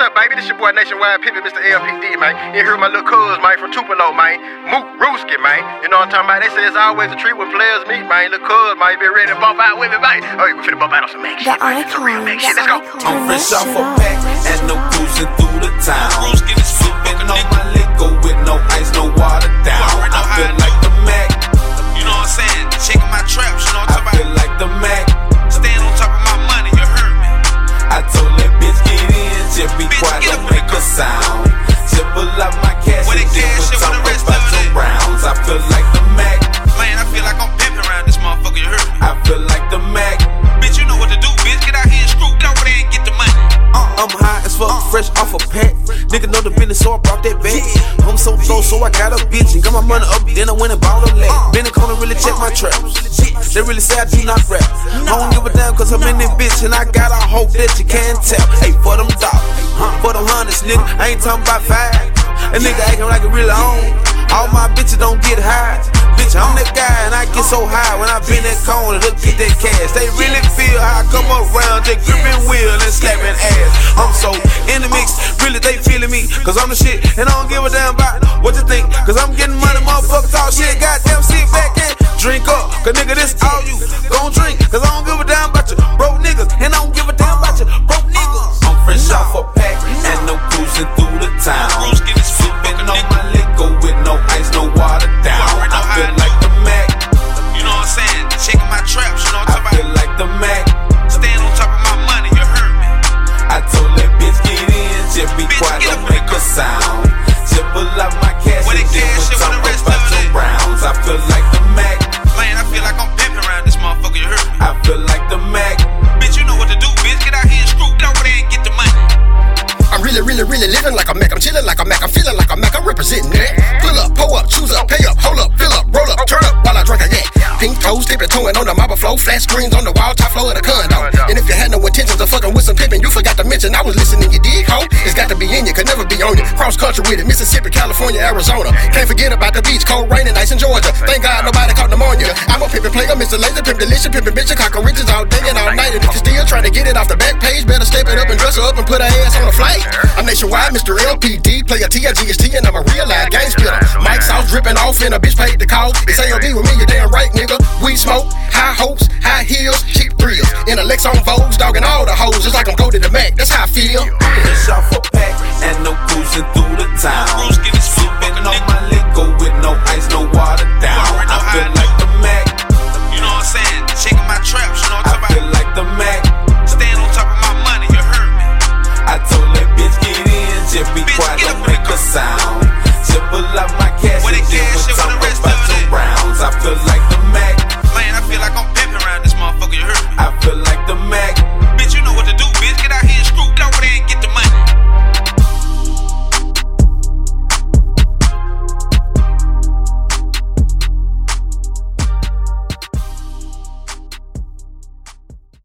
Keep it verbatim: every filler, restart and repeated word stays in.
up, baby? This your boy Nationwide Pimpin', Mister L P D, man. You hear my little cuz, man, from Tupelo, man. Mook Rooski, man. You know what I'm talking about? They say it's always a treat when players meet, man. Little cuz, man, be ready to bump out with me, man. Oh, we finna bump out on some Mac shit, man. Some real Mac shit. Let's go. I'm fresh off a pack and no cruising through the town. Sippin' on my liquor with no ice, no water down. I feel like the Mac. You know what I'm saying? Checking my traps, you know what I'm I feel like the Mac. Stand on top of my money, you heard me. I told that bitch get in, just be quiet, don't make a sound. Just pull out my cash and just put talk about your rounds. I feel like the Mac. Man, I feel like I'm pimping around this motherfucker, you heard me. I feel like the Mac. Bitch, you know what to do, bitch. Get out here and screw, get over there and get the money. Uh, I'm high as fuck, fresh off a pack. Nigga know the business, so I brought that back. I'm so close, so I got a bitch and got my money up. Then I went and bought a leg. Been in the corner, really check my traps. They really say I do not rap. I don't give a damn, cause I'm in this bitch and I gotta hope that you can't tell. Hey, for them dollars, for them hundreds, nigga, I ain't talking about five. A nigga acting like it really on. All my bitches don't get high. Bitch, I'm that guy and I get so high when I been that corner to get that cash. They really feel how I come around, just gripping wheel and slapping ass. I'm so in the mix, really they feeling me, cause I'm the shit and I don't give a damn about what you think, cause I'm getting money, motherfuckers talk shit. Goddamn, sit back and drink up, cause nigga, this all you gon' drink, cause I don't give a damn about you broke niggas, and I don't give a damn about you broke niggas. I'm fresh off a pack and no cruising through the town. Sippin' on my liquor with no ice, no water down. I feel like the Mac. You know what I'm saying? Checking my traps, you know what I'm I talking feel like the Mac. Stand on top of my money, you heard me. I told that bitch get in, just be quiet, don't make a sound. Just pull out my cash and just put talk about your rounds. I feel like the Mac. Man, I feel like I'm pimping around this motherfucker, you heard me. I feel like the Mac. Bitch, you know what to do, bitch. Get out here and screw, get over there and get the money. I'm really, really, really living like a Mac. I'm chilling like a Mac. I'm feeling like a Mac. I'm representing that. Pull up, pull up, choose up, pay up, hold up, fill up, roll up, turn up while I drink a yak. Pink toes, tipping, toeing on the marble floor. Flat screens on the wall, top floor of the condo. And if you had no intentions of fucking with some pimping, you forgot to mention I was listening. You dig, ho? It's got to be in you, could never be on you. Cross country with it, Mississippi, California, Arizona. Can't forget about the beach, cold, rainy nights in Georgia. Thank God nobody caught pneumonia. I'm a pimpin' player, Mister Laser, pimp delicious, pimpin' bitch, cockroaches all day and all night. And if you're still trying to get it off the back page, better step it up and dress her up and put her ass on a flight. I'm Nationwide, Mister L P D, player T I G S T, and I'm a real live gang splitter. Mike sauce dripping off and a bitch paid the call. It's A O D with me, you damn right, nigga. We smoke, high hopes, high heels, cheap thrills. In a Lex on Vogues, dogging all the hoes, just like I'm go to the Mac. That's